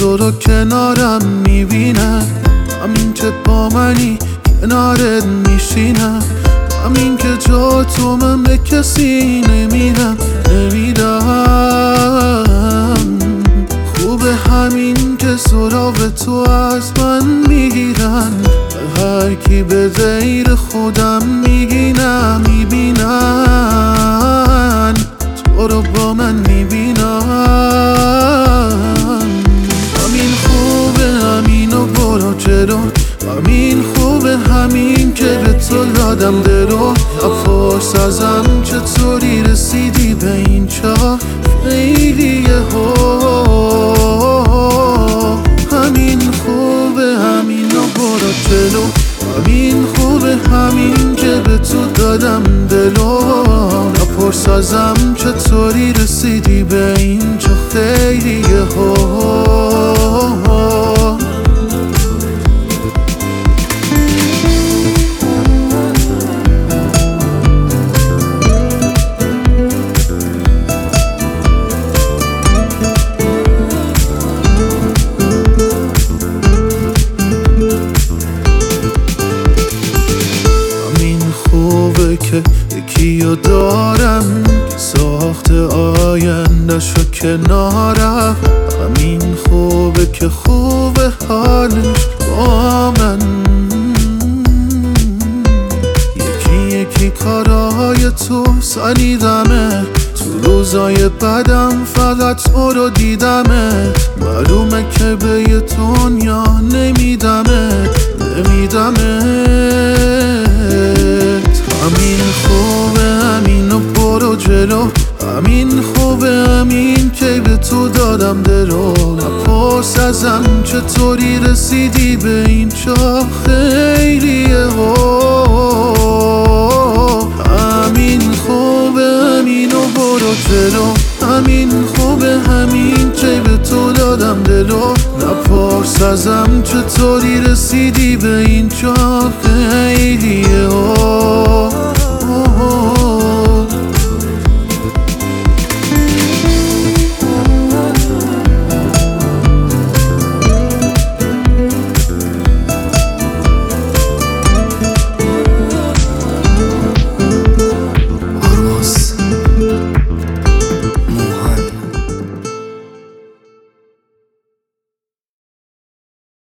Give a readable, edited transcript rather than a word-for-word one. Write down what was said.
تو رو کنارم میبینم، همین که با منی کنارت میشینم، همین که جا تو من به کسی نمیدم. خوبه همین که سراغ تو از من میگیرن، هر کی به غیر خودم میبینن، تو رو با من میبینن. همین خوبه همینو برو جلو، همین خوبه همین که به تو دادم دلو. نپرس ازم چطوری رسیدی به اینجا، خیلیه ها. همین خوبه همینو برو جلو، همین خوبه همین که به تو دادم دلو. نپرس ازم چطوری رسیدی به اینجا، خیلیه ها. خوبه که یکیو دارم که ساخت آینده‌شو کنارم، همین خوبه که خوبه حالش با من. یکی یکی کارهای تو سنیدمه، تو روزای بدم فقط تو رو دیدمت. معلومه که به یه دنیا نمیدمت. همین خوبه همینو برو جلو، همین خوبه همین که به تو دادم دلو. نپرس ازم چطوری رسیدی به اینجا، خیلیه ها. همین خوبه همینو برو جلو، همین خوبه همین که به تو دادم دلو. نپرس ازم چطوری رسیدی به اینجا، خیلیه ها.